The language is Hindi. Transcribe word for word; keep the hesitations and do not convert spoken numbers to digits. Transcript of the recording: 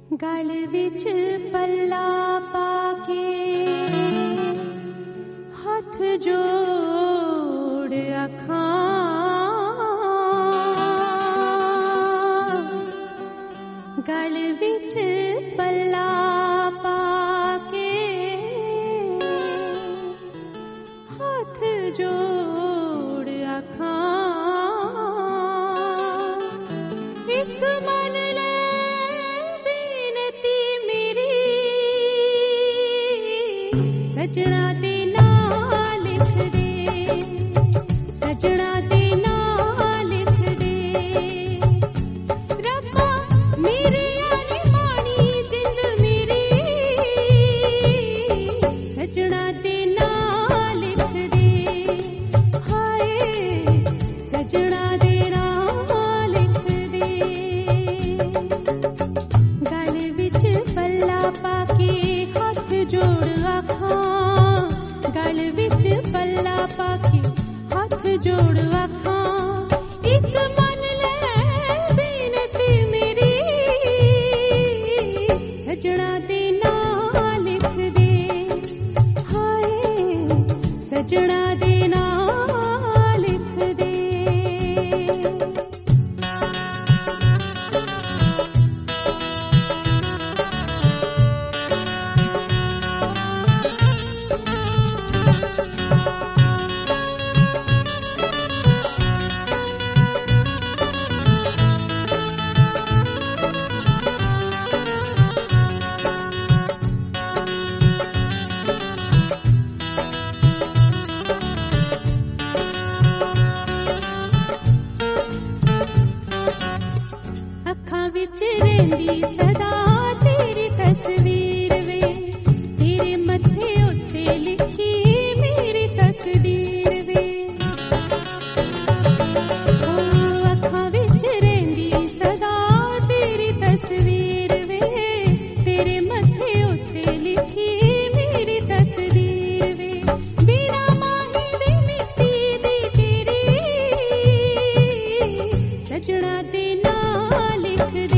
गल विच पल्ला पाके हथ जोड़ अखां गल विच पल्ला पाके हथ जोड़ अखां एक मन ले बेनती मेरी सजना दे नाल लिख दे सजना दे नाल लिख दे रब्बा मेरे आनी मानी जिंद मेरी सजना दे नाल लिख दे हाय सजना दे नाल लिख दे गल विच पल्ला पाके हथ जोड़ अखां गल विच पल्ला पाके हथ जोड़ अखां एक मन ले बेनती मेरी सजना दे नाल लिख दे हाय सजना दे नाल लिख दे अखां विच रहिंदी सदा तेरी तस्वीर वे तेरे मत्थे उत्ते लिखी मेरी तकदीर वे ओ अखां विच रहिंदी सदा तेरी तस्वीर वे तेरे मत्थे उत्ते लिखी मेरी तकदीर वे बिना माही दी मिट्टी दी तेरी सजना दे नाल लिख दे